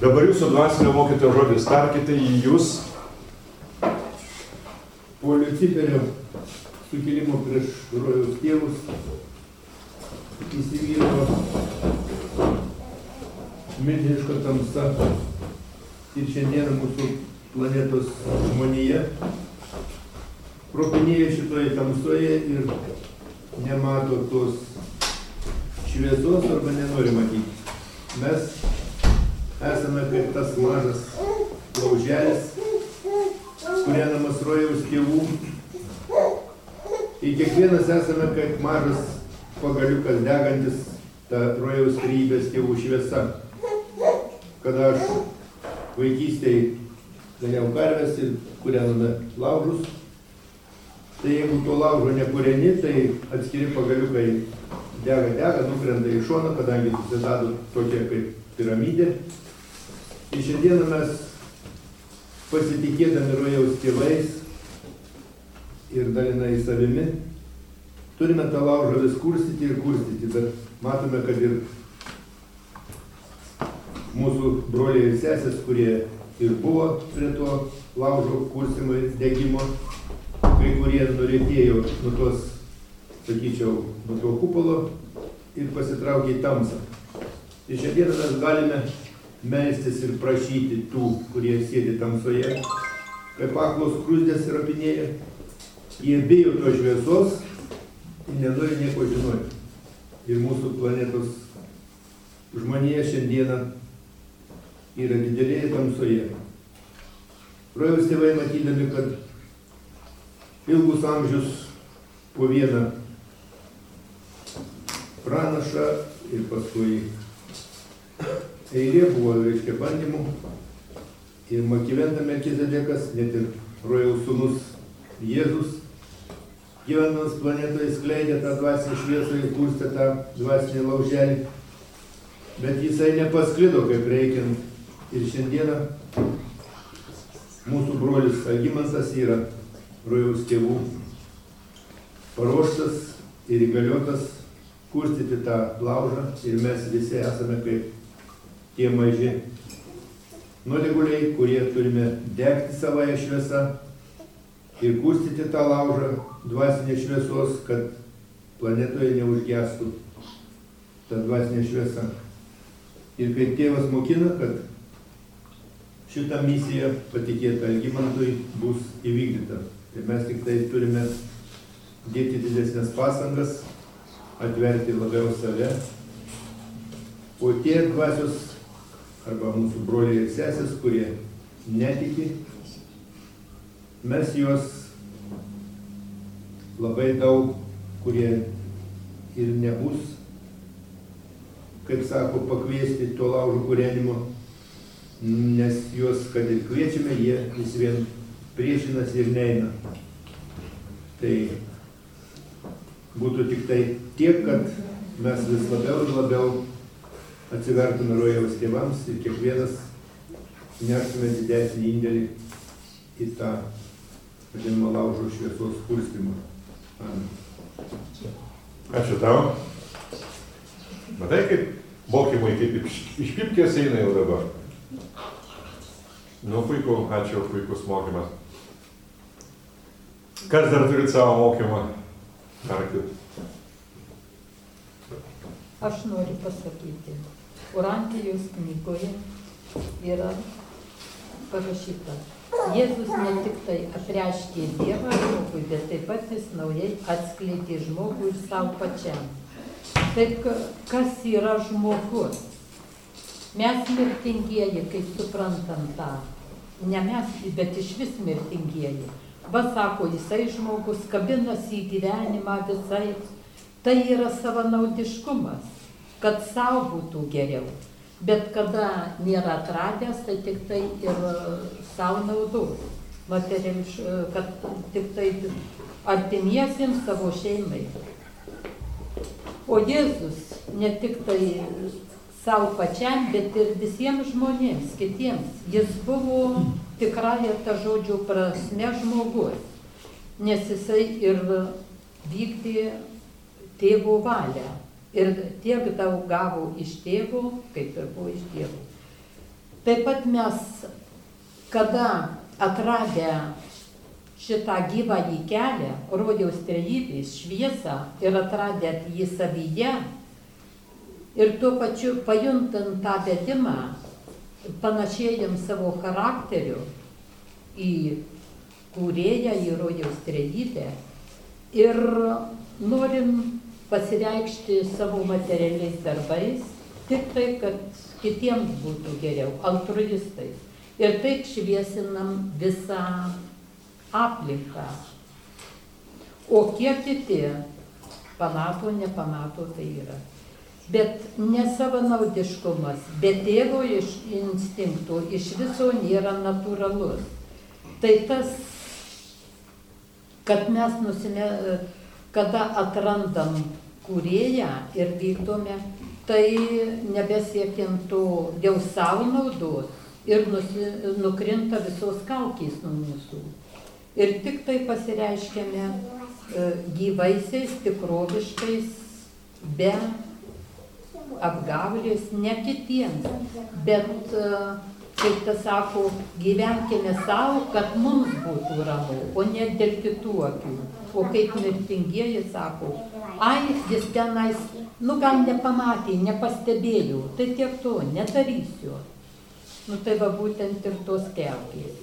Dabar jūsų dvasinio mokytojo žodis, tarkite į jūs. Po Liuciferio sukilimo prieš rojaus tėvus įsivyravo milžiniška tamsa ir šiandien mūsų planetos žmonija ropinėja šitoje tamsoje ir nemato tos šviesos arba nenori matyti. Mes esame kaip tas mažas lauželis, kūrenamas rojaus tėvų. Ir kiekvienas esame kaip mažas pagaliukas degantis tą rojaus trejybės tėvų šviesa. Kada aš vaikystėje ganiau karves ir kūrename laužus, tai jeigu to laužo nekūreni, tai atskiri pagaliukai dega, nukrenta į šoną, kadangi susidaro tokia kaip piramidė. Ir šiandieną mes pasitikėdami rojaus tėvais ir dalinai savimi, turime tą laužą vis kurstyti ir kurstyti, bet matome, kad ir mūsų broliai ir sesės, kurie ir buvo prie to laužo kurstimo ir degimo, kai kurie norėtėjo nuo tos, sakyčiau, nuo to kupolo ir pasitraukė į tamsą. Ir šiandieną mes galime melstis ir prašyti tų, kurie sėdi tamsoje, kaip aklos skruzdės ropinėja. Jie bijo to šviesos ir nenori nieko žinoti. Ir mūsų planetos žmonija šiandieną yra didelėje tamsoje. Rojaus tėvai matydami, kad ilgus amžius po vieną pranašą ir paskui eilė buvo, reiškia, bandymų. Ir Makiventa Melkizedekas, net ir rojaus sūnus Jėzus, gyvendamas planetoje skleidė tą dvasinę šviesą ir kurstė tą dvasinį lauželį. Bet jisai nepasklido kaip reikiant. Ir šiandieną mūsų brolis Algimantas yra rojaus tėvų paruoštas ir įgaliotas kurstyti tą laužą. Ir mes visi esame kaip tie maži nuodėguliai, kurie turime degti savąją šviesą ir kurstyti tą laužą dvasinės šviesos, kad planetoje neužgestų ta dvasinė šviesa. Ir kaip tėvas mokina, kad šitą misiją patikėta Algimantui bus įvykdyta. Ir mes tik tai turime dėti didesnės pastangas, atverti labiau save. O tie dvasios arba mūsų broliai ir sesės, kurie netiki, mes juos labai daug, kurie ir nebus, kaip sako, pakviesti to laužo kūrenimo, nes juos, kad ir kviečiame, jie vis vien priešinasi ir neina. Tai būtų tik tai tiek, kad mes vis labiau ir labiau atsivertume rojaus tėvams ir kiekvienas neštume didesnį indėlį į tą vadinamą laužo šviesos kurstymą. Amen. Ačiū tau. Matai, kaip mokymai kaip iš pipkės eina jau dabar. Nu, puiku, ačiū, puikus mokymas. Kas dar turit savo mokymą? Tarkit. Aš noriu pasakyti, Urantijos knygoje yra parašyta, Jėzus ne tik tai apreiškė Dievą žmogui, bet taip pat jis naujai atskleidė žmogų ir savo pačiam. Taip, kas yra žmogus? Mes mirtingieji, kaip suprantam tą, ne mes, bet iš vis mirtingieji. Va, sako, jisai žmogus kabinasi į gyvenimą visai. Tai yra savanaudiškumas, kad savo būtų geriau. Bet kada nėra atradęs, tai tik tai ir savo naudos. Kad tik tai artimiesiems savo šeimai. O Jėzus ne tik tai savo pačiam, bet ir visiems žmonėms, kitiems. Jis buvo tikrąja ta žodžio prasme žmogus, nes jisai ir vykdė tėvo valią. Ir tiek daug gavo iš tėvo, kaip ir buvo iš Dievo. Taip pat mes, kada atradę šitą gyvąjį kelią, rojaus trejybės šviesą ir atradę jį savyje ir tuo pačiu pajuntant tą vedimą, panašėjam savo charakteriu į kūrėją, į rojaus trejybę ir norim pasireikšti savo materialiais darbais, tik tai, kad kitiems būtų geriau, altruistais. Ir taip šviesinam visą aplinką. O kiek kiti pamato, nepamato, tai yra. Bet nesavanaudiškumas, bet tėvo instinktų iš viso nėra natūralus. Tai tas, kad mes kada atrandam kūrėją ir vykdome, tai nebesiekiam to dėl savo naudos ir nukrinta visos kaukės nuo mūsų. Ir tik tai pasireiškiame gyvaisiais, tikroviškais, be apgaulės, ne kitiems, bet, kaip tas sako, gyvenkime savo, kad mums būtų ramu, o ne dėl kitų akių. O kaip mirtingieji sako, ai, jis tenais, gal nepamatė, nepastebėjau, tai tiek to, nedarysiu. Tai va būtent ir tos kelkės.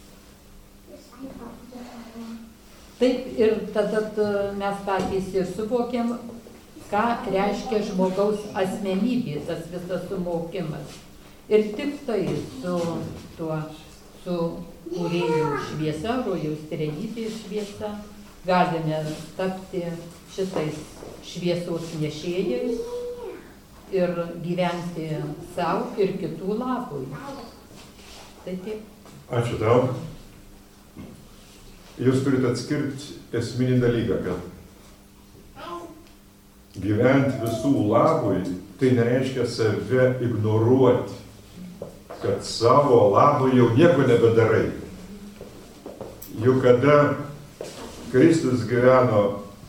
Taip ir tada mes patys ir suvokiam, ką reiškia žmogaus asmenybė, tas visas sumokimas. Ir tik tai su kūrėjų šviesa, rojaus trejybės šviesa, galime tapti šitais šviesos nešėjais ir gyventi savo ir kitų labui. Tai taip. Ačiū tau. Jūs turite atskirti esminį dalyką, kad gyventi visų labui, tai nereiškia save ignoruoti, kad savo labui jau nieko nebedarai. Juk kada Kristus gyveno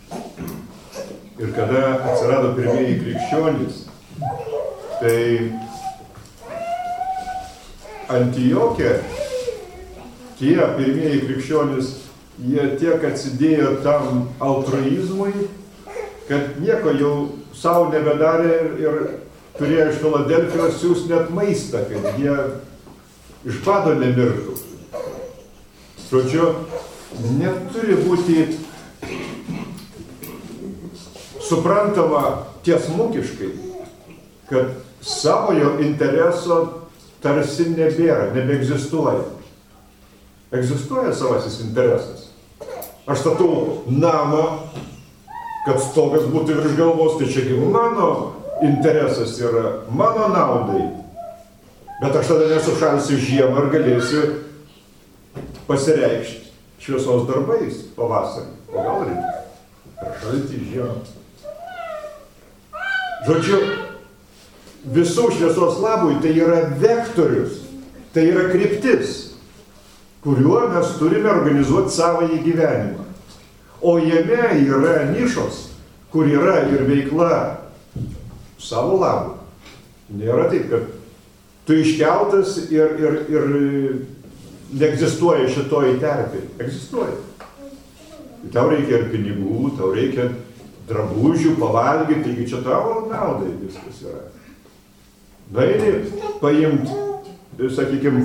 ir kada atsirado pirmieji krikščionys, tai Antioche tie pirmieji krikščionys, jie tiek atsidėjo tam altruizmui, kad nieko jau savo nebedarė ir turėjo iš Filadelfijos siųsti net maistą, kad jie iš bado nemirtų. Žodžiu, neturi būti suprantama tiesmukiškai, kad savojo intereso tarsi nebėra, nebeegzistuoja. Egzistuoja savasis interesas. Aš statau namą, kad stogas būtų virš galvos, tai čia mano interesas yra, mano naudai. Bet aš tada nesušalsiu žiemą ir galėsiu pasireikšti šviesos darbais pavasarį. O gal reikia per šaltį žiemą. Žodžiu, visų šviesos labui tai yra vektorius, tai yra kryptis, kuriuo mes turime organizuoti savąjį gyvenimą. O jame yra nišos, kur yra ir veikla savo labui. Nėra taip, kad tu iškeltas ir neegzistuoja šitoj terpėj. Egzistuoja. Tau reikia ir pinigų, tau reikia drabužių, pavalgyti, taigi čia tavo naudai viskas yra. Daini paimti, sakykime,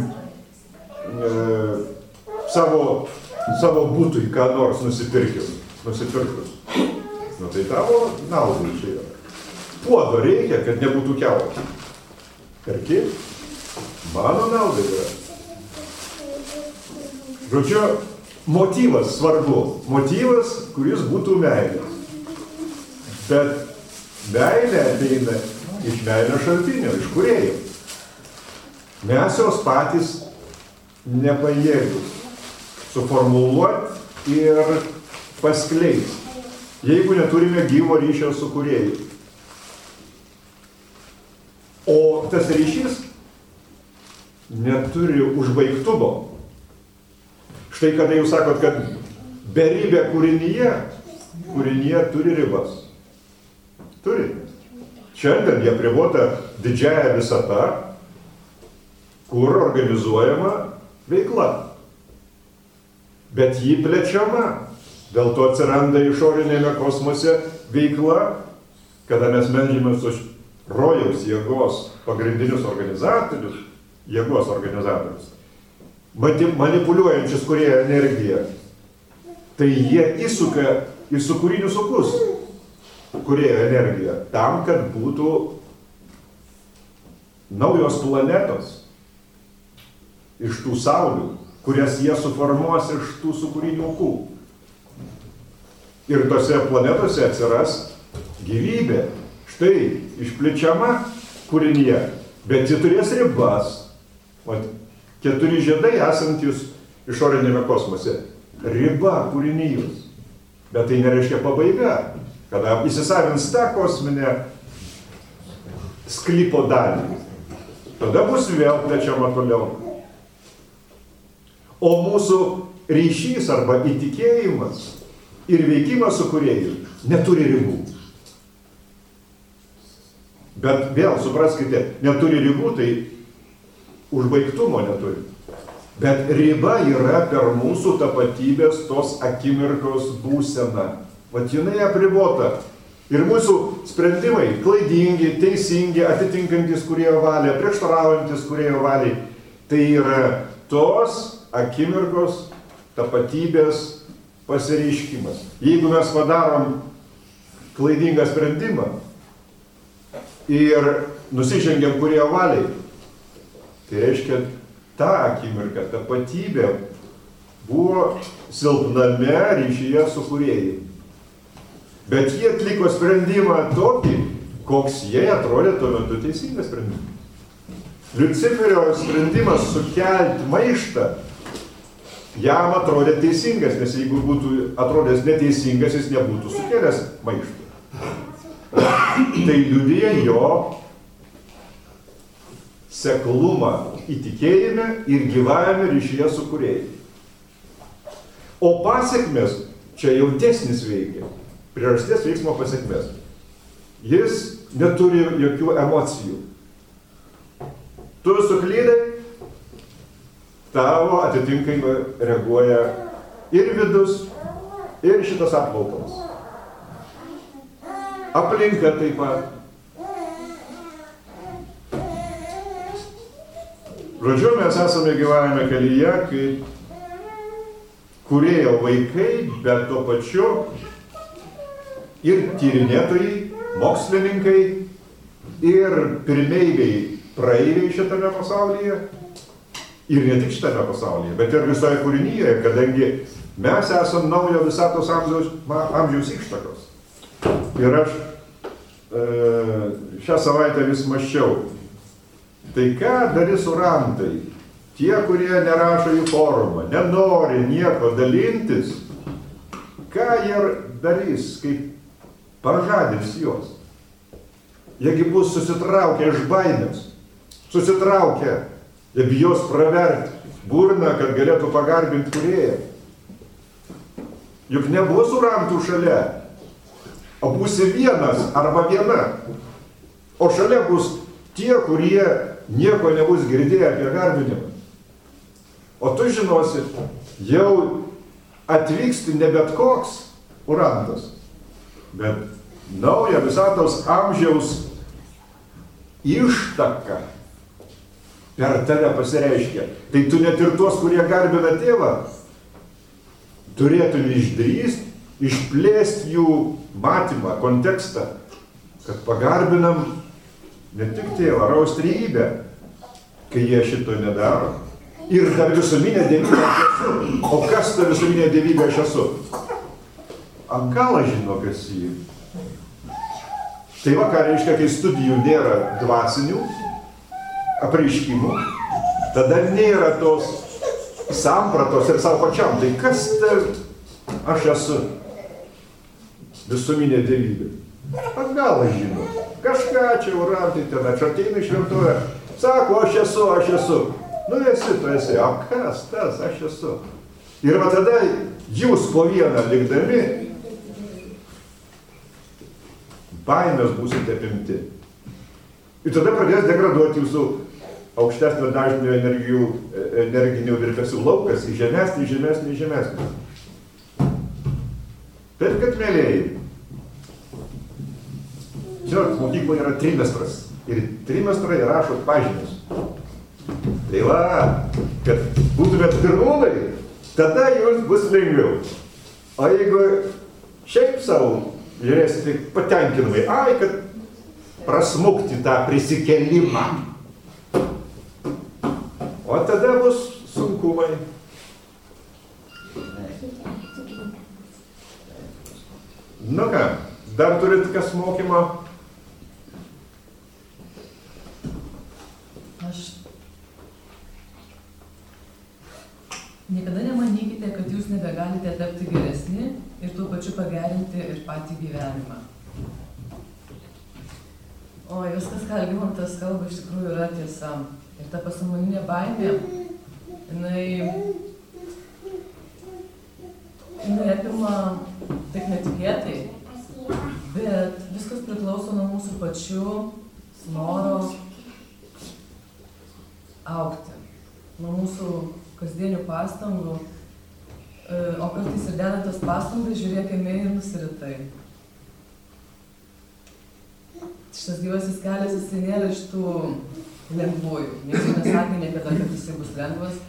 savo būtui, ką nors nusipirkus. Tai tavo naudai čia yra. Puodo reikia, kad nebūtų kiauto. Perki, mano naudai yra. Žodžiu, motyvas svarbu. Motyvas, kuris būtų meilė. Bet meilė ateina iš meilės šaltinio, iš kūrėjo. Mes jos patys nepajėgus suformuluoti ir paskleisti, jeigu neturime gyvo ryšio su kūrėju. O tas ryšys neturi užbaigtumo. Štai kada jūs sakot, kad beribė kūrinyje turi ribas. Turi. Šiandien jie apribota didžiąja visata, kur organizuojama veikla. Bet ji plečiama. Dėl to atsiranda išorinėme kosmose veikla, kada mes meldžiamės už rojaus jėgos pagrindinius organizatorius, manipuliuojančius kūrėjo energiją. Tai jie įsuka į sukūrinius sukus kūrėjo energiją, tam, kad būtų naujos planetos iš tų saulių, kurias jie suformuos iš tų sukūrinių ūkų. Ir tose planetose atsiras gyvybė. Štai išplečiama kūrinyje, bet ji turės ribas. 4 žiedai esantis išorinėme kosmose. Riba kūrinijos. Bet tai nereiškia pabaiga. Kada įsisavins tą kosminę sklypo dalį, tada bus vėl plečiama toliau. O mūsų ryšys arba įtikėjimas ir veikimas su kūrėju neturi ribų. Bet vėl, supraskite, neturi ribų, tai užbaigtumo neturi. Bet riba yra per mūsų tapatybės tos akimirkos būseną. Vat jinai apribota. Ir mūsų sprendimai klaidingi, teisingi, atitinkantis kūrėjo valią, prieštaraujantis kūrėjo valiai, tai yra tos akimirkos tapatybės pasireiškimas. Jeigu mes padarom klaidingą sprendimą ir nusižengiam kūrėjo valiai, tai reiškia, ta akimirka, tapatybė buvo silpname ryšyje su kūrėju. Bet jie atliko sprendimą tokį, koks jie atrodė tuo metu teisingas sprendimas. Liuciferio sprendimas sukelti maištą jam atrodė teisingas, nes jeigu būtų atrodęs neteisingas, jis nebūtų sukėlęs maištą. Tai liudija jo seklumą įtikėjime ir gyvavime ryšyje su kūrėju. O pasekmės čia jau dėsnis veikia. Priežasties veiksmo pasekmės. Jis neturi jokių emocijų. Tu suklydai, tavo atitinkamai reaguoja ir vidus, ir šitas apvalkalas. Aplinka taip pat. Žodžiu, mes esame gyvavime kelyje, kaip kūrėjo vaikai, bet tuo pačiu ir tyrinėtojai, mokslininkai, ir pirmeiviai praeiviai šitame pasaulyje, ir ne tik šitame pasaulyje, bet ir visoje kūrinyje, kadangi mes esame naujo visatos amžiaus ištakos. Ir aš šią savaitę vis mąsčiau, tai ką darys urantai, tie, kurie nerašo į forumą, nenori nieko dalintis, ką jie darys, kaip pažadins juos. Jiegi bus susitraukę iš baimės, susitraukę, jie bijos praverti burną, kad galėtų pagarbinti kūrėją. Juk nebus urantų šalia, o būsi vienas arba viena. O šalia bus tie, kurie nieko nebus girdėję apie garbinimą. O tu žinosi, jau atvyksti ne bet koks urantas, bet nauja visatos amžiaus ištaka per tave pasireiškia. Tai tu net ir tuos, kurie garbina tėvą, turėtum išdrįsti, išplėsti jų matymą, kontekstą, kad pagarbinam ne tik tėvą, raus trejybę, kai jie šito nedaro. Ir dar visuminė dievybė aš esu. O kas ta visuminė dievybė aš esu? Ankalas žino, kas jį. Tai va, ką reiškia, kai studijų nėra dvasinių apreiškimų, tada nėra tos sampratos ir savo pačiam. Tai kas ta aš esu? Visuminė dievybė. Ankalas žino. Kažką čia urantai ten, čia ateina šventovė. Sako, aš esu. Nu esi, tu esi. O kas tas, aš esu. Ir va tada jūs po vieną likdami baimės būsite apimti. Ir tada pradės degraduoti jūsų aukštesnio dažnio energinių virpesių laukas į žemesnį. Taip, kad, mėlėjai, žinot, mokykloje yra trimestras ir trimestrą rašot pažymius. Tai va, kad būtumėt pirmūnai, tada jums bus lengviau. O jeigu šiaip savo žiūrėsite patenkinamai, kad prasmukti tą prisikelimą, o tada bus sunkumai. Nu ką, dar turit kas mokymą? Niekada nemanykite, kad jūs nebegalite tapti geresni ir tuo pačiu pagerinti ir patį gyvenimą. O viskas, ką Algimantas kalba, iš tikrųjų yra tiesa. Ir ta pasąmoninė baimė, jinai apima taip netikėtai, bet viskas priklauso nuo mūsų pačių noro augti, nuo mūsų kasdienių pastangų, o kartais ir dedant tas pastangas, žiūrėkime ir nusiritai. Šitas gyvasis kelias, jisai nėra iš tų lengvųjų. Niekas nesakė niekada, kad jisai bus lengvas.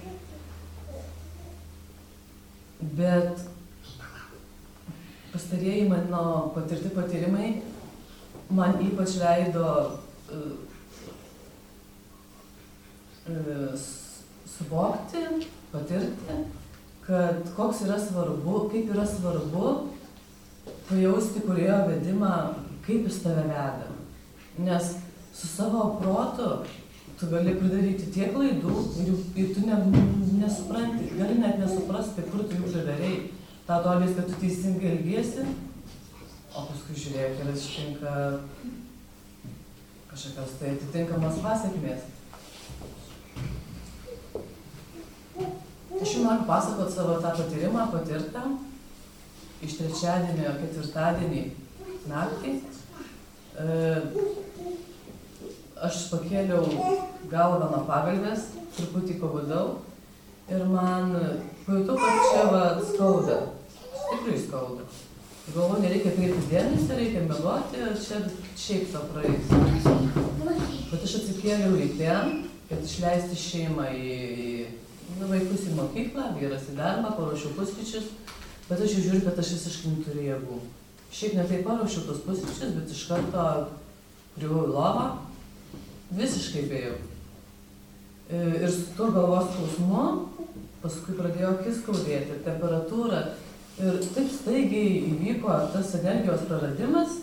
Bet pastarieji mano patirti patyrimai man ypač leido suvokti, patirti, kad koks yra svarbu, kaip yra svarbu pajausti kūrėjo vedimą, kaip jis tave veda. Nes su savo protu tu gali pridaryti tiek klaidų ir tu nesupranti, gali net nesuprasti, kur tu jų pridarei. Ta atrodys, kad tu teisingai elgiesi, o paskui žiūrėk ir ištinka kažkokios tai atitinkamas pasekmės. Aš jums noriu pasakoti savo tą patyrimą patirtą iš trečiadienio, ketvirtadienį naktį. Aš pakėliau galvą nuo pagalvės, truputį pabudau ir man pajutau, kad čia skauda, stipriai skauda. Galvoju, nereikia kreipti dėmesio, reikia meluoti ir čia šiaip to praeis. Bet aš atsikėliau ryte, kad išleisti šeimą vaikus į mokyklą, vyras į darbą, paruošiau pusryčius, bet aš jau žiūriu, kad aš visiškai neturiu jėgų. Šiaip ne taip paruošiau tos pusryčius, bet iš karto griuvau į lovą, visiškai bėjau. Ir su tuo galvos skausmu, paskui pradėjo akis skaudėti, temperatūra. Ir taip staigiai įvyko tas energijos praradimas.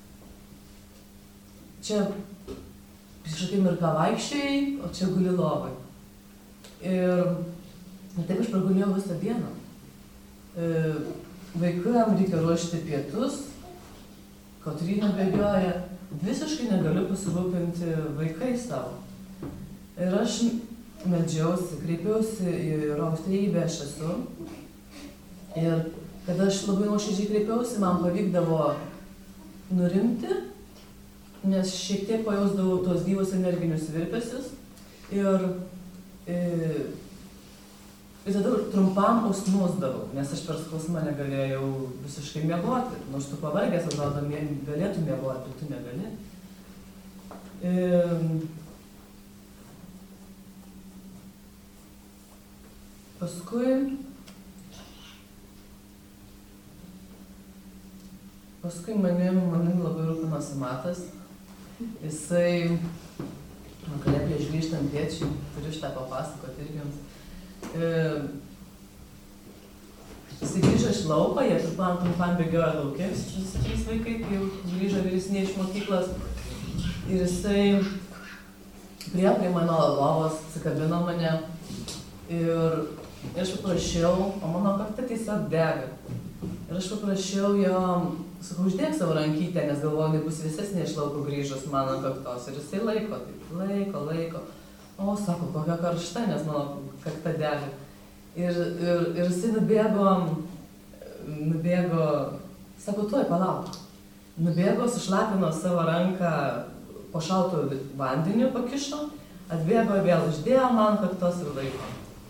Čia prieš akimirką vaikščiojai, o čia guli lovai. Ir taip aš pragulėjau visą dieną. Vaikam reikia ruošti pietus, Kotryna bėgioja, visiškai negaliu pasirūpinti vaikais savo. Ir aš meldžiausi, kreipiausi į aukštybę aš esu. Ir kada aš labai nuoširdžiai kreipiausi, man pavykdavo nurimti, nes šiek tiek pajausdavau tuos gyvus energinius virpesius. Ir tada trumpam užsnūsdavau, nes aš per skausmą negalėjau visiškai miegoti. Nors tu pavargęs, atrodo, galėtum miegoti, bet tu negali. Paskui manim labai rūpinosi Matas. Jisai vakare prieš grįžtant tėčiui, turiu šitą papasakoti irgi jums. Jisai grįžo iš lauko, jie trumpam bėgiojo lauke, visi trys vaikai, kai jau grįžo vyresniai iš mokyklos. Ir jisai priėjo prie mano lovos, atsikabino mane ir aš paprašiau, o mano kakta tiesiog dega. Ir aš paprašiau jo, sakau, uždėk savo rankytę, nes galvoju, bus visesnė iš lauko grįžus mano kaktos. Ir jisai laiko. O, sako, kokia karšta, nes mano kakta dega. Ir jisai nubėgo, sako, tuoj palauk. Nubėgo, sušlapino savo ranką po šaltu vandeniu, pakišo, atbėgo vėl, uždėjo man kaktos ir laiko.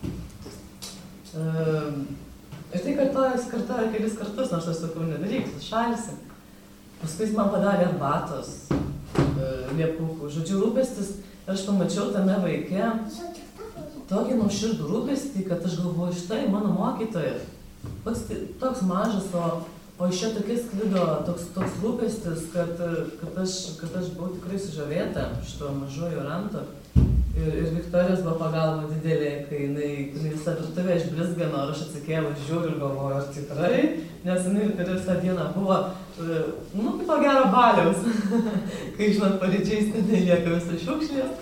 Ir tai kartoja kelis kartus, nors aš sakau, nedaryk, šalisi. Paskui jis man padarė arbatos, liepukų, žodžiu, rūpestis. Ir aš pamačiau tame vaike tokį nuoširdų rūpestį, kad aš galvoju, štai mano mokytojas. Pats toks mažas, o iš čia tokia sklido toks rūpestis, kad aš buvau tikrai sužavėta šito mažojo ranto. Ir Viktorijos buvo pagalba didelė, kai jinai visą virtuvę išblizgino, ir aš atsikėliau, žiūriu ir galvoju, ar tikrai, nes jinai visą dieną buvo, kaip po gero baliaus, kai, žinot, paryčiais ten lieka visą šiukšlės.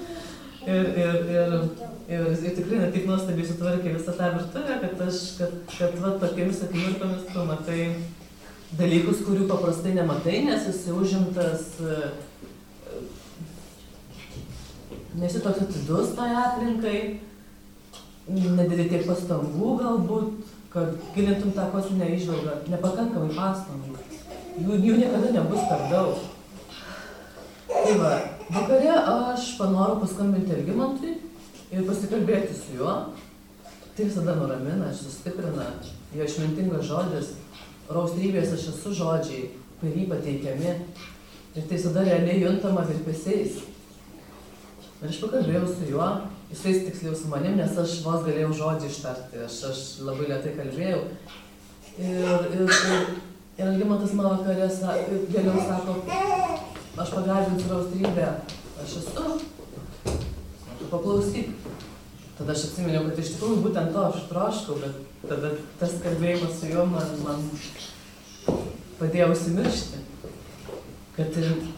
Ir tikrai taip nuostabiai sutvarkė visą tą virtuvę, kad tokiamis akimirkomis tu matai dalykus, kurių paprastai nematai, nes esi užimtas, nesi toks atidus tai aplinkai, nedėlė tiek pastangų galbūt, kad gilintum tą kosminę įžvalgą, nepakankamai pastangų. Jų niekada nebus per daug. Tai va, vakare aš panorau paskambinti Algimantui ir pasikalbėti su juo. Tai visada nuramina, sustiprina, jo išmintingas žodis, raustrybės aš esu žodžiai, per jį pateikiami. Ir tai visada realiai juntama virpesiais. Ir aš pakalbėjau su juo, jisai tiksliau su manim, nes aš vos galėjau žodžių ištarti, aš labai lėtai kalbėjau. Ir Algimantas man vakare vėliau sako, aš pagarbinsiu raustrybę, aš esu, tu paklausyk. Tada aš atsiminiau, kad iš tikrųjų būtent to aš troškau, bet tada tas kalbėjimas su juo man padėjo užsimiršti. Kad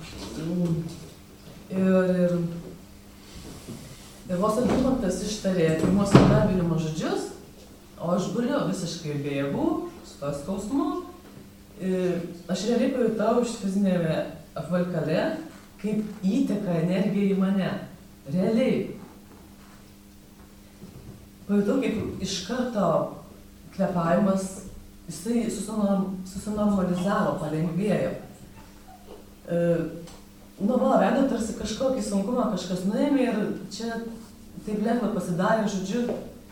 ir vos Algimantas ištarė pirmos pagarbinimo žodžius, o aš guliu visiškai be jėgų, su to skausmu. Aš realiai pajutau iš fizinėme apvalkale, kaip įteka energija į mane. Realiai. Pajutau, kaip iš karto kvėpavimas, jisai susinormalizavo, palengvėjo. Nuo mano veido tarsi kažkokį sunkumą kažkas nuėmė ir čia taip lengva pasidarė, žodžiu.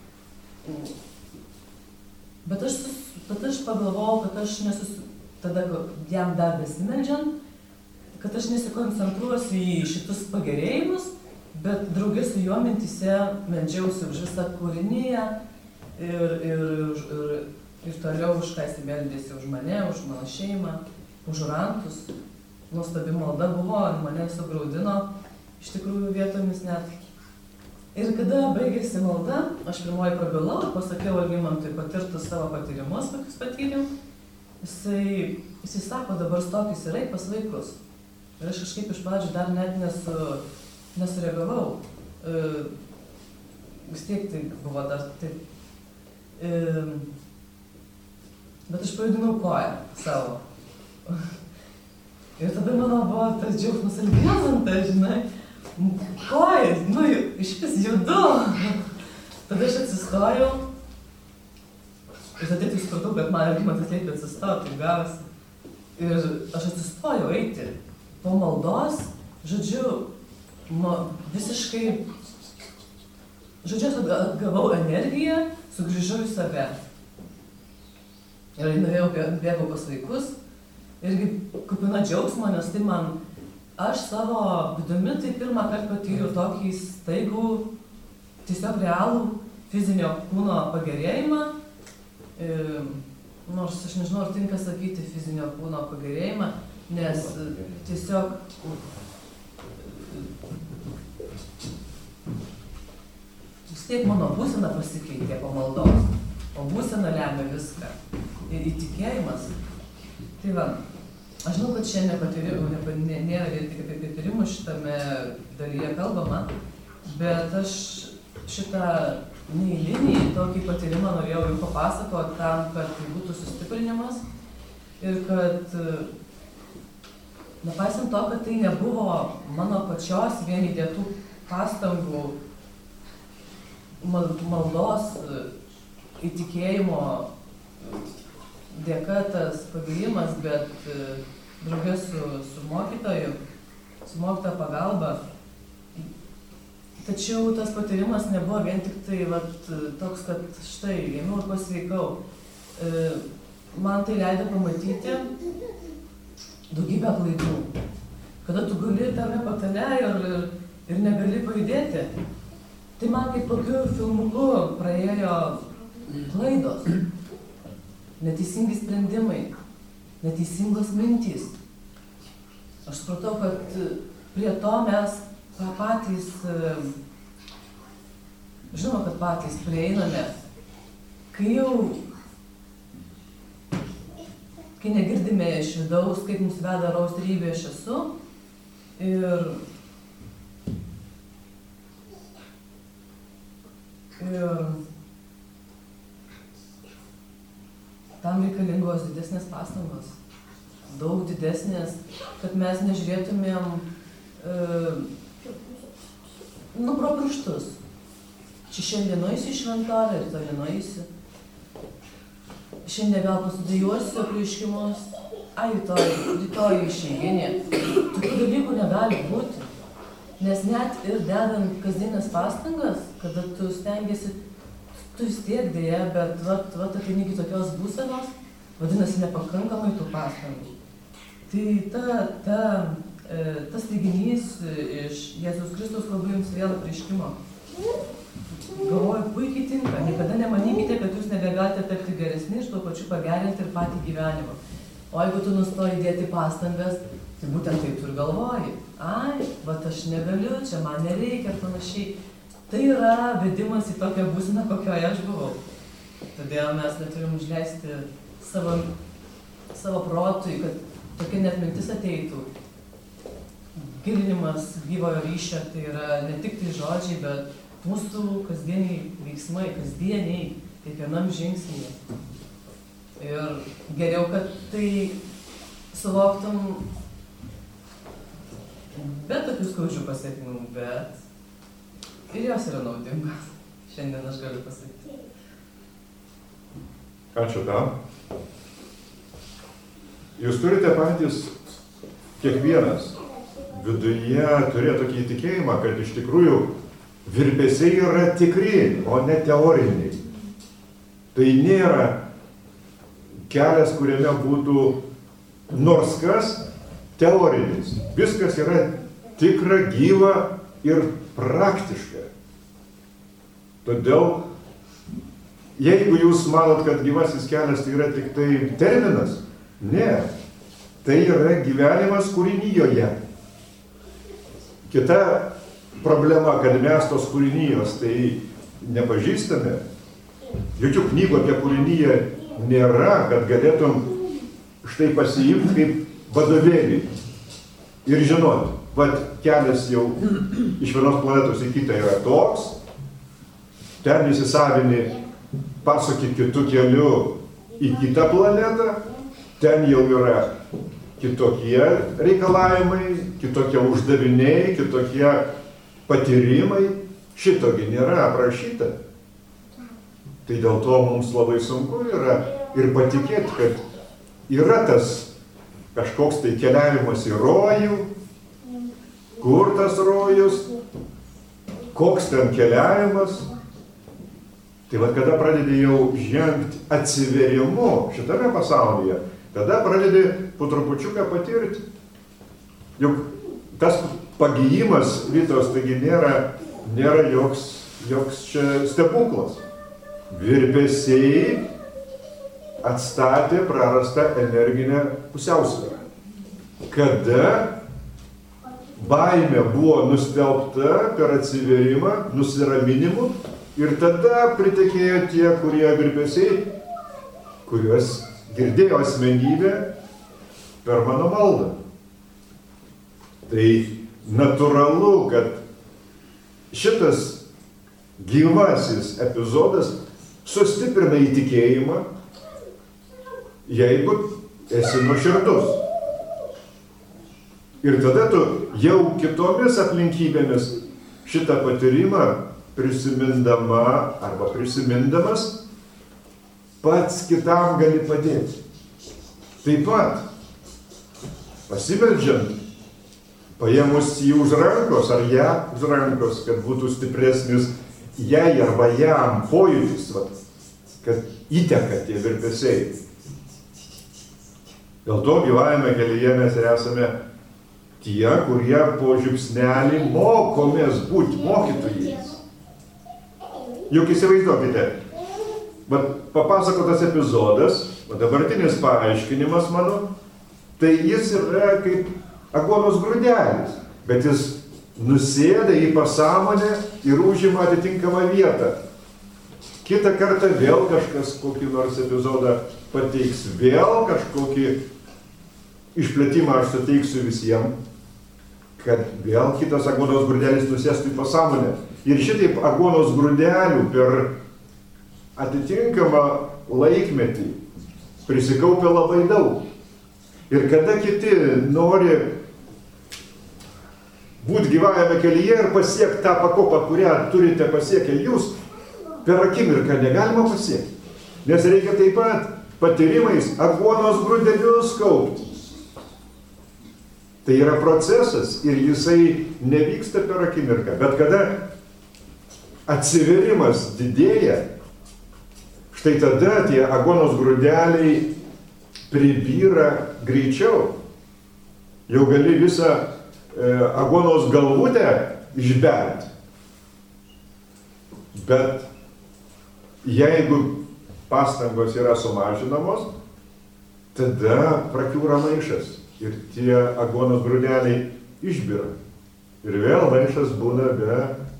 Bet aš pagalvojau, kad aš tada jam dar besimeldžiant, kad aš nesikoncentruosiu į šitus pagerėjimus, bet drauge su juo mintyse meldžiausi už visą kūriniją ir toliau už ką jis meldėsi, už mane, už mano šeimą, už rantus. Nuostabi malda buvo, mane sugraudino, iš tikrųjų vietomis net. Ir kada baigėsi malda, aš pirmoji prabilau ir pasakiau Algimantui patirtus savo patyrimus, kokius patyriau. Jisai sako, dabar stokis ir eik pas vaikus. Ir aš kažkaip iš pradžių dar net nesureagavau. Vis tiek tai buvo dar taip. Bet aš pajudinau koją savo. Ir tada mano buvo tas džiaugsmas Algimantas, žinai, kojas, iš vis judu. Tada aš atsistojau ir tada tik supratau, kad man Algimantas liepė atsistoti, taip gavosi. Ir aš atsistojau eiti po maldos, žodžiu, visiškai, žodžiu, atgavau energiją, sugrįžau į save. Ir bėgau pas vaikus. Irgi kupina džiaugsmo, nes tai aš savo vidumi tai pirmą kartą patyriau tokį staigų, tiesiog realų fizinio kūno pagerėjimą. Nors aš nežinau, ar tinka sakyti fizinio kūno pagerėjimą, nes tiesiog vis tiek mano būsena pasikeitė po maldos, o būsena lemia viską. Ir įtikėjimas. Tai va, aš žinau, kad šiandien nėra tik apie patyrimus šitame dalyje kalbama, bet aš šitą neeilinį tokį patyrimą norėjau jau papasakoti tam, kad tai būtų sustiprinimas ir kad, nepaisant to, kad tai nebuvo mano pačios vien įdėtų pastangų, maldos, įtikėjimo dėka tas pagirimas, bet drauge su mokytoju, su mokytojo pagalba, Tačiau tas patyrimas nebuvo vien tik tai toks, kad štai, ėmiau ir pasveikau. Man tai leido pamatyti daugybę klaidų. Kada tu guli tame patale ir negali pajudėti, tai man kaip tokiu filmuku praėjo klaidos, neteisingi sprendimai, neteisingos mintys. Aš supratau, kad prie to mes patys, žinoma, kad patys prieiname, kai negirdime iš vidaus, kaip mums veda raustrybė aš esu, ir tam reikalingos didesnės pastangos, daug didesnės, kad mes nežiūrėtumėm pro pirštus. Čia šiandien nueisiu į šventarę, rytoj nenueisiu. Šiandien gal pastudijuosiu apreiškimus, rytoj išeiginė. Tokių dalykų negali būti. Nes net ir dedant kasdienės pastangas, kada tu stengiasi, tu vis tiek dėja, bet ateini iki tokios būsenos, vadinasi nepakankamai tų pastangų. Tai tas teiginys iš Jėzus Kristus kalba jums vėl apreiškimo. Galvoju, puikiai tinka. Niekada nemanykite, kad jūs nebegalite tapti geresni ir tuo pačiu pagerinti ir patį gyvenimą. O jeigu tu nustoji dėti pastangas, tai būtent taip tu ir galvoji. Aš negaliu, čia man nereikia ir panašiai. Tai yra vedimas į tokią būseną, kokioje aš buvau. Todėl mes neturim užleisti savo protui, kad tokia net mintis ateitų. Gilinimas gyvojo ryšio, tai yra ne tik tai žodžiai, bet mūsų kasdieniai veiksmai, kiekvienam žingsnyje. Ir geriau, kad tai suvoktum be tokių skaudžių pasiekmių, bet ir jos yra naudingos. Šiandien aš galiu pasakyti. Ačiū tau. Jūs turite patys kiekvienas viduje turėjo tokį įtikėjimą, kad iš tikrųjų virpesiai yra tikri, o ne teoriniai. Tai nėra kelias, kuriame būtų nors kas teorinis. Viskas yra tikra, gyva ir praktiška. Todėl, jeigu jūs manot, kad gyvasis kelias tai yra tik tai terminas, ne. Tai yra gyvenimas kūrinyjoje. Kita problema, kad mes tos kūrinijos tai nepažįstame. Jokių knygų apie kūrinyje nėra, kad galėtum štai pasiimti kaip vadovėlį ir žinoti, kelias jau iš vienos planetos į kitą yra toks, ten įsisavini, pasuki kitų kelių į kitą planetą, ten jau yra kitokie reikalavimai, kitokie uždaviniai, kitokie patyrimai. Šitogi nėra aprašyta. Tai dėl to mums labai sunku yra ir patikėti, kad yra tas kažkoks tai keliavimas į rojų, kur tas rojus, koks ten keliavimas. Tai kada pradedi jau žengti atsiverimu šitame pasaulyje, tada pradedi po trupučiuką patirti. Juk tas pagijimas Vitos taigi nėra joks čia stebuklas. Virpesiai atstatė prarastą energinę pusiausvyrą. Kada baimė buvo nustelbta per atsiverimą, nusiraminimu, ir tada pritekėjo tie, kurie virpesiai, kuriuos girdėjo asmenybė per mano maldą. Tai natūralu, kad šitas gyvasis epizodas sustiprina įtikėjimą, jeigu esi nuoširdus. Ir tada tu jau kitomis aplinkybėmis šitą patyrimą prisimindama arba prisimindamas pats kitam gali padėti. Taip pat pasimeldžiant, paėmus jį už rankos ar ją už rankos, kad būtų stipresnis jai arba jam pojūtis, kad įteka tie virpesiai. Dėl to gyvajame kelyje mes ir esame tie, kurie po žiupsnelį mokomės būti mokytojais. Juk įsivaizduokite, papasakotas epizodas, dabartinis paaiškinimas mano, tai jis yra kaip aguonos grūdelis, bet jis nusėda į pasąmonę ir užima atitinkamą vietą. Kitą kartą vėl kažkas kokį nors epizodą pateiks, vėl kažkokį išplėtimą aš suteiksiu visiems, kad vėl kitas aguonos grūdelis nusėstų į pasąmonę. Ir šitaip aguonos grūdelių per atitinkamą laikmetį prisikaupia labai daug. Ir kada kiti nori būti gyvajame kelyje ir pasiekti tą pakopą, kurią turite pasiekę jūs, per akimirką negalima pasiekti. Nes reikia taip pat patyrimais aguonos grūdelius kaupti. Tai yra procesas ir jisai nevyksta per akimirką. Bet kada atsiverimas didėja, štai tada tie aguonos grūdeliai pribyra greičiau. Jau gali visą aguonos galvutę išberti. Bet jeigu pastangos yra sumažinamos, tada prakiūra maišas ir tie aguonos grūdeliai išbyra. Ir vėl maišas būna be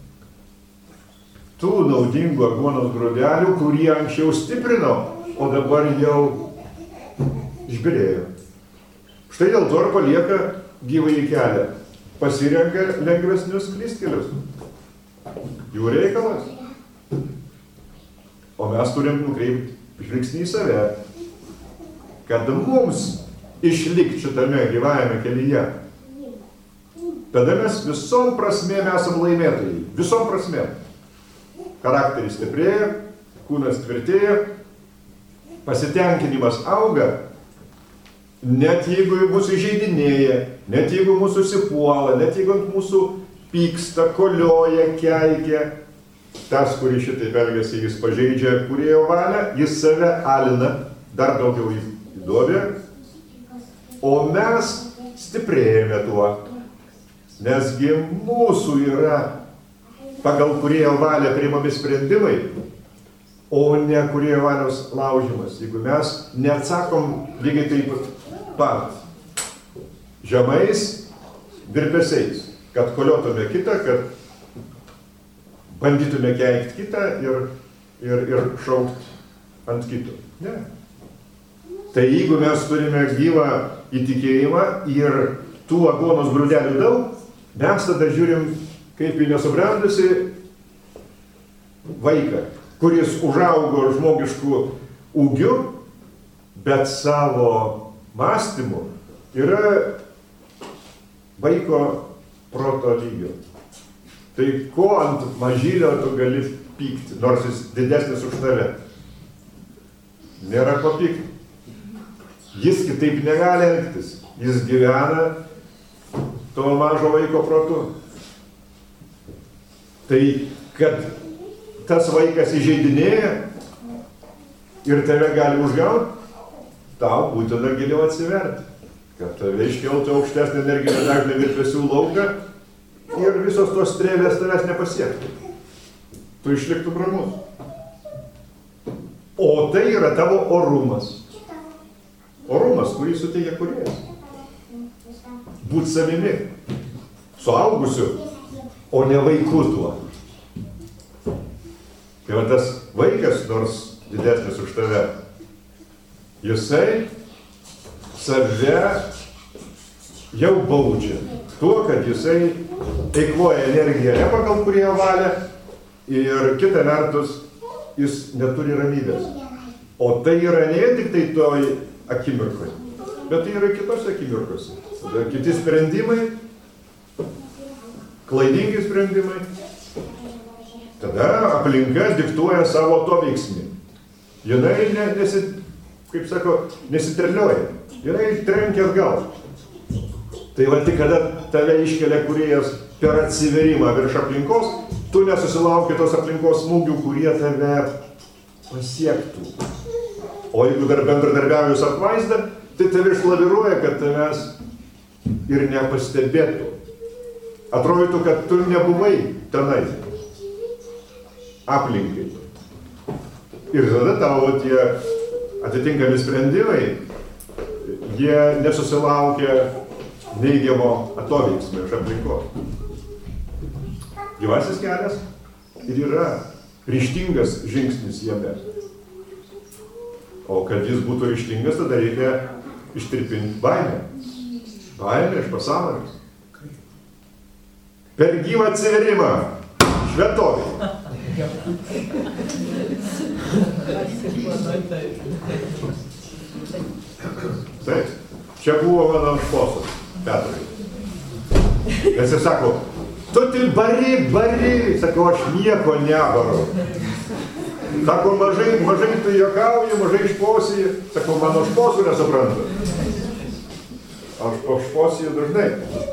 tų naudingų aguonos grūdelių, kurie anksčiau stiprino, o dabar jau išbyrėjo. Štai dėl to ir palieka gyvąjį kelią. Pasirenka lengvesnius klystkelius. Jų reikalas. O mes turim nukreipti žvilgsnį į save, kad mums išlikti šitame gyvajame kelyje. Tada mes visom prasmėm esam laimėtojai. Visom prasmėm. Charakteris stiprėja, kūnas tvirtėja, pasitenkinimas auga, net jeigu mūsų įžeidinėja, net jeigu mūsų užsipuola, net jeigu ant mūsų pyksta, kolioja, keikia. Tas, kuris šitaip elgiasi, jis pažeidžia kūrėjo valią, jis save alina, dar daugiau įduobė, o mes stiprėjame tuo, nesgi mūsų yra pagal kūrėjo valią priimami sprendimai, o ne kūrėjo valios laužimas. Jeigu mes neatsakom lygiai taip pat žemais virpesiais, kad koliotume kitą, kad bandytume keikti kitą ir šaukti ant kito. Ne. Tai jeigu mes turime gyvą įtikėjimą ir tų aguonos grūdelių daug, mes tada žiūrim kaip į nesubrendusi vaiką, kuris užaugo žmogiškų ūgių, bet savo mąstymu yra vaiko proto lygio. Tai ko ant mažylio tu gali pykti, nors jis didesnis už tave? Nėra ko pykti. Jis kitaip negali elgtis. Jis gyvena to mažo vaiko protu. Tai kad tas vaikas įžeidinėja ir tave gali užgauti, tau būtina giliau atsiverti. Kad tave iškeltų aukštesnį energinę dažnį virpesių lauką ir visos tos strėlės tavęs nepasiektų. Tu išliktum ramus. O tai yra tavo orumas. Orumas, kurį suteikia kūrėjas. Būt savimi, suaugusiu, o ne vaiku tuo. Tai va tas vaikas, nors didesnis už tave, jisai save jau baudžia tuo, kad jisai eikvoja energiją ne pagal kūrėjo valią ir kita vertus jis neturi ramybės. O tai yra ne tik tai toj akimirkoje, bet tai yra kitose akimirkose. Tada kiti sprendimai, klaidingi sprendimai, tada aplinka diktuoja savo to veiksmį. Jinai kaip sako, nesiterlioja, jinai trenkia atgal. Tai va tik kada tave iškelia kūrėjas per atsiverimą virš aplinkos, tu nesusilauki tos aplinkos smūgių, kurie tave pasiektų. O jeigu dar bendradarbiauji su apvaizda, tai tave išlaviruoja, kad tavęs ir nepastebėtų. Atrodytų, kad tu nebuvai tenai aplinkai. Ir tada tavo tie atitinkami sprendimai, jie nesusilaukia neigiamo atoveiksmio iš aplinkos. Gyvasis kelias ir yra ryžtingas žingsnis jame. O kad jis būtų ryžtingas, tada reikia ištirpinti baimę. Baimę iš pasąmonės. Per gyvą atsiverimą šventovėje. Taip, čia buvo mano šposas, Petrai. Nes jis sako, tu tik bari, sakau, aš nieko nevaru. Sako, mažai tu juokauji, mažai šposiji. Sakau, mano šposų nesuprantu. Aš po šposiju dažnai.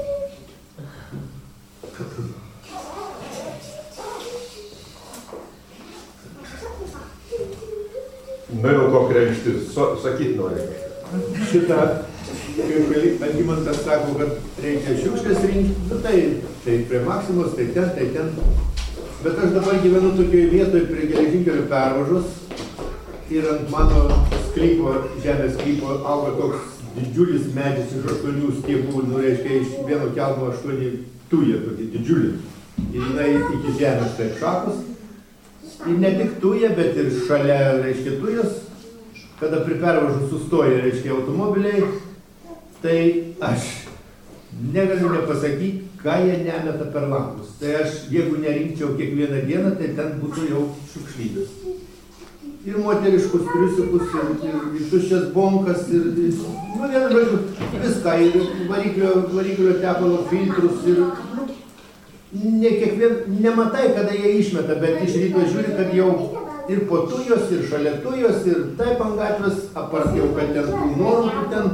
Na jau ko krenkštis, sakyt nori kažką. Šitą, kaip Algimantas sako, kad reikia šiukšlės rinkti, tai prie Maksimos, tai ten. Bet aš dabar gyvenu tokioje vietoje prie geležinkelio pervažos ir ant mano sklypo, žemės sklypo auga toks didžiulis medis iš 8 stiebų, reiškia iš vieno kelmo 8 tuja, tokį didžiulį. Ir jinai iki žemės taip šakos. Ir ne tik tuja, bet ir šalia, reiškia, tujos, kada prie pervažų sustoja, reiškia, automobiliai, tai aš negaliu nepasakyti, ką jie nemeta per langus. Tai aš, jeigu nerinkčiau kiekvieną dieną, tai ten būtų jau šiukšlynas. Ir moteriškus triusikus, ir tuščias bonkas, ir vienu žodžiu, viską, ir variklio tepalo filtrus, ir ne kiekvien, nematai, kada jie išmeta, bet iš ryto žiūri, kad jau ir po tujos, ir šalia tujos, ir taip ant gatvės, apart jau, kad ten tų nuorūkų ten.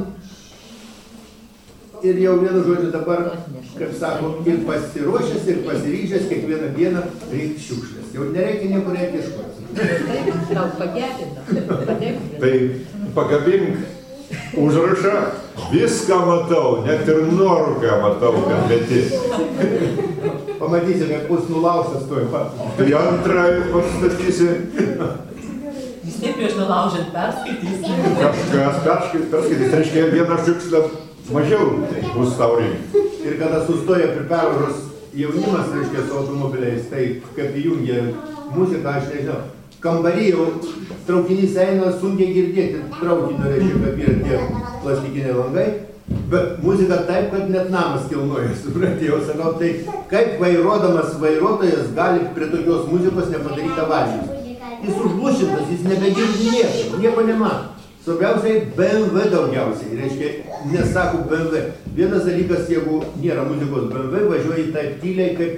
Ir jau vienu žodžiu dabar, kaip sako, ir pasiruošęs, ir pasiryžęs kiekvieną dieną reikia šiukšlės. Jau nereikia niekur ieškoti. Gal pagerina. Tai pakabink užrašą, viską matau, net ir nuorūką matau, kad meti. Pamatysi, kad bus nulaužtas tuoj pat. Tai antrą pastatysi. Vis tiek prieš nulaužiant perskaitysi. Kažkas perskaitys, reiškia vieną šiukšlę mažiau bus tau rinkti. Ir kada sustoja prie pervažos jaunimas, reiškia, su automobiliais, tai kaip įjungia muziką, aš nežinau, kambarį jau traukinys eina, sunkiai girdėti traukinio, reiškia, kaip yra tie plastikiniai langai, bet muzika taip, kad net namas kilnoja, supranti, jau sakau, tai kaip vairuodamas vairuotojas gali prie tokios muzikos nepadaryti avarijos. Jis užblušintas, jis nebegirdi nieko nemato. Svarbiausiai BMW daugiausiai, reiškia, nesako BMW. Vienas dalykas, jeigu nėra muzikos BMW, važiuoji taip tyliai, kaip,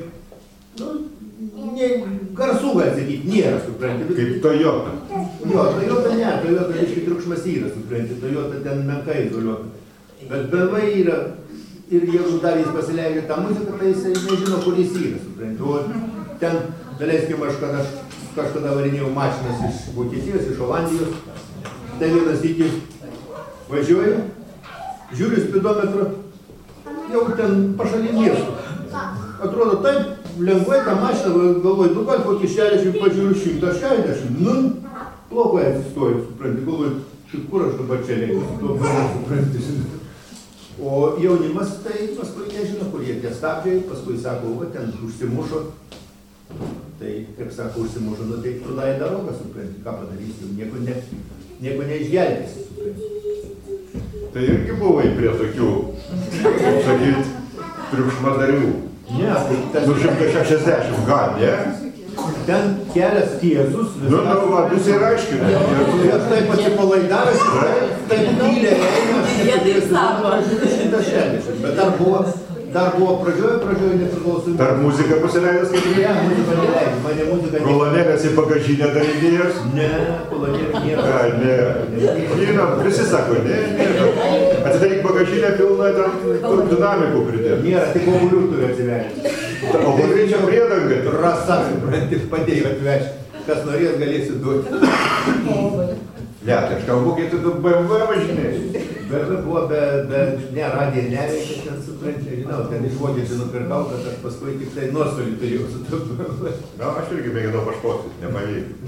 garsų gali sakyti, nėra, supranti. Kaip Toyota. Jo, Toyota ne, Toyota, reiškia, triukšmas yra, supranti, Toyota ten menkai izoliuota. Bet BMW yra, ir jeigu dar jis pasileidžia tą muziką, tai jis nežino, kur jis yra, supranti. O ten, daleiskim, aš kažkada varinėjau mašinas iš Vokietijos, iš Olandijos. Tai vienas iki važiuoju, žiūriu spidometrą, jau ten pašalį miesto. Atrodo taip, lengvai tą mašiną, galvoju, gal po kišelėšiui pažiūriu 160, blogai atsistoju, supranti, galvoju, kur aš dabar čia reikia, O jaunimas tai paskui nežino, kur jie tie stabdžiai, paskui sako, va, ten užsimušo. Tai, kaip sako, užsimušo, tai tu dai darogą, supranti, ką padarysi, nieko neišgelbėsi, supranti. Tai irgi buvai prie tokių, kaip sakyt, triukšmadarių. Ne, tai tas... 160, gal, ne? Ten kelias tiesus, va, visi ir aiškina. Ir taip atsipalaidavęs, taip tyliai eina, Jie taip sako. 160, bet dar buvo pradžioje nepriklausomybės. Dar muziką pasileidęs kaip Ne, muzika neleidė, mane muzika neleidė. kolonėlės į bagažinę darinėjęs? Ne, kolonėlė nėra. Ne. Žinoma, visi sako, ne. Atidaryk bagažinę pilną ten dinamikų pridėti. Nėra, tik obuolių turi atsivežti. Obuoliai čia priedanga. Rasa, supranti, padėjo atvežti. Kas norės, galėsi duoti. Ne, tai aš kalbu, kai tu BMW važinėjai. Bet buvo, ne, radija neveikia, ten supranti, žinau, ten iš vokiečių nupirkau, kad aš paskui tik tai nuostolį turėjau su to BMW. Na, aš irgi mėginau pašpokti, nepavyko.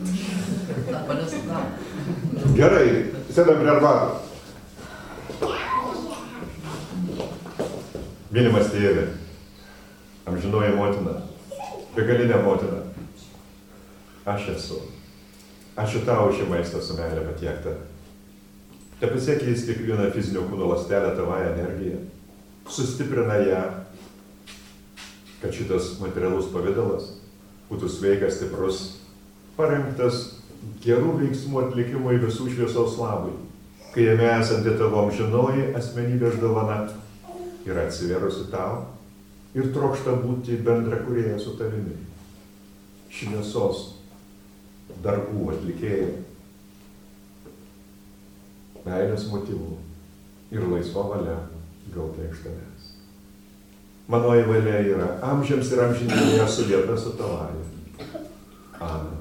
Gerai, sėdam prie arbatų. Mylimas tėve, amžinoji motina, begalinė motina, aš esu. Ačiū tau šį maistą su meilė patiektą. Te pasiekiais kiekvieną fizinio kūno ląstelę tavąją energiją, sustiprina ją, kad šitas materialus pavidalas būtų sveikas, stiprus, parengtas gerų veiksmų atlikimui visų šviesos labui, kai jame esanti tavo amžinoji asmenybės dovana yra atsiverusi tau ir trokšta būti bendrakūrėja su tavimi. Šviesos darbų atlikėja, meilės motyvų ir laisva valia gauta iš tavęs. Manoji valia yra amžiams ir amžinybėje sudėta su tavąja. Amen.